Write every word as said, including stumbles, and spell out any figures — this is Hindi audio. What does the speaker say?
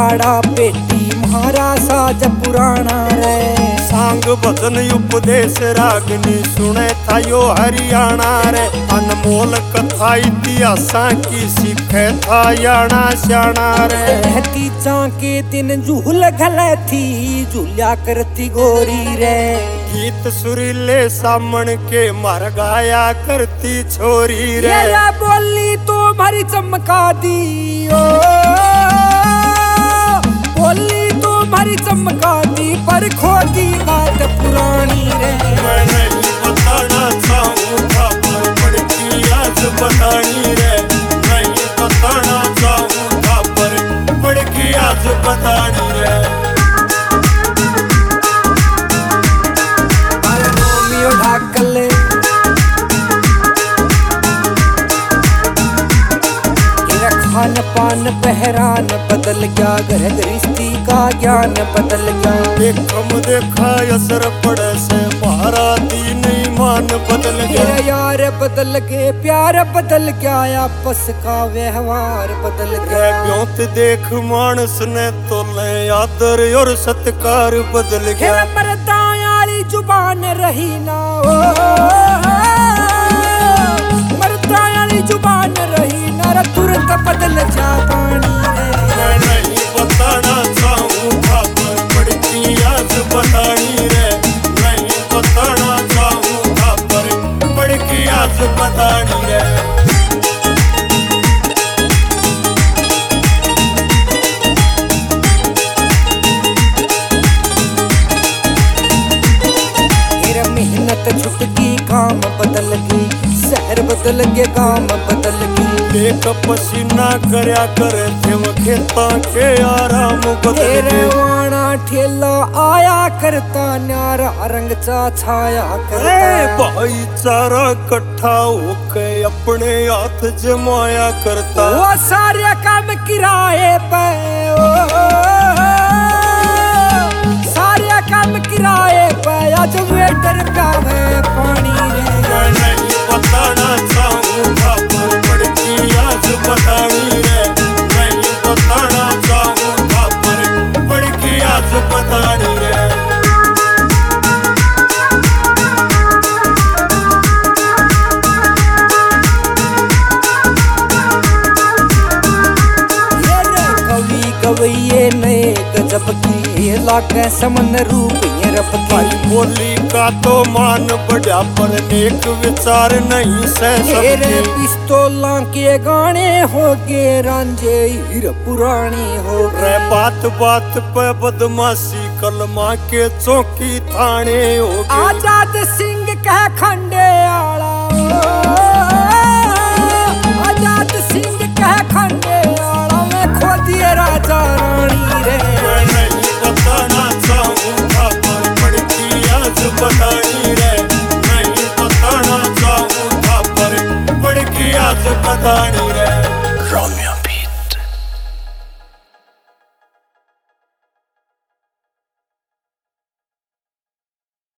अखाड़ा पेटी म्हारा साज पुराना रे। सांग भजन उपदेश रागनी सुने था यो हरियाणा रे। अनमोल कथा इतिहासा की सीखे था याना श्याणा रे। रहती चाके दिन झूल घले थी झूल्या करती गोरी रे। गीत सुरीले सामन के मार गाया करती छोरी रे। ये बोली तो मारी चमका दी ओ, बोली तो मारी चमका दी पर खोदी बात पुरानी रे। मैं नहीं बताना चाहूँगा पर बड़की आज बतानी रे। नहीं बताना चाहूँगा पर बड़की आज बतानी रे। ढाकले खान पान पहरान बदल गया घर गृहस्थी का ज्ञान बदल गया। देखम देखा असर पड़े से मारा दीन ईमान बदल गया। यार बदल गए प्यार बदल गया आपस का व्यवहार बदल गया। ब्योत देख मानस ने तो ले आदर और सत्कार बदल गया। मरदायाली जुबान रही ना ओ, मरदायाली जुबान रही ना तुरंत बदल जा पानी रे। मैं नहीं बताना चाहूँगा पर बड़की आज बतानी रे। नहीं बताना चाहूँगा पर बड़की आज बतानी रे। छुटकी काम बदल गई शहर बदल के काम बदल गई। एक पसीना करया करे थे वो खेता के आराम बदल गए। वाणा ठेला आया करता न्यारा रंग चा छाया करता। भाईचारा इकट्ठा होके अपने हाथ जमाया करता। वो सारे काम किराए पे सारे काम किराए पे आज वेटर का है पानी रे। मैं नहीं बताना चाहूँगा पर बड़की आज बतानी रे। नहीं बताना चाहूँगा पर बड़की आज बतानी रे। कवि गवैये नए गजब की लागे समन रूप ये रब भाई बोली का तो मान बढ़ा पर नेक विचार नहीं सह सकते। पिस्तौला के गाने हो गए रांझे हीर पुरानी हो गए। बात बात पे बदमाशी कलमा के चौकी थाने हो गए। आजाद सिंह कह खंडे आला आजाद सिंह कह खंडे आला में खो दिए राजा रानी रे। मैं नहीं बताना चाहूँगा पर बड़की आज बतानी रे। नहीं बताना चाहूँगा पर बड़की आज बतानी